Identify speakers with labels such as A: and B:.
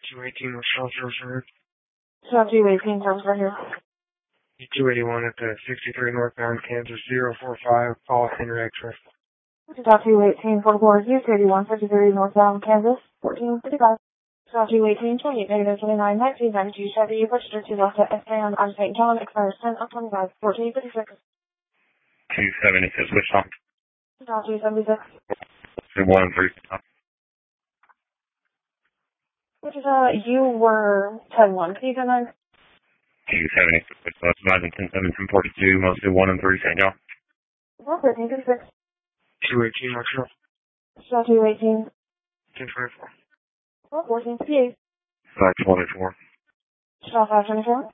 A: 218 Michelle Service.
B: Stop 218, service right here.
A: 281 at the 63 northbound Kansas 045, Paul Henry X-ray.
B: Stop 218, 44, 281, 53 northbound Kansas, 1455. Stop 218, 28, negative 29, 1992 Chevy, registered to Delta SAM on St. John, expires 10 of 25, 1456.
C: 276, which time?
B: Stop 276.
C: 1 3.
B: Which is, you were 10-1. Can you come in?
C: 276, which was advising 10-7-10-42, most of 1 and 3, St. John.
B: 1356.
A: 218 Michelle.
B: Stop 218.
A: 1024.
B: 1458.
C: 524.
B: Stop 524.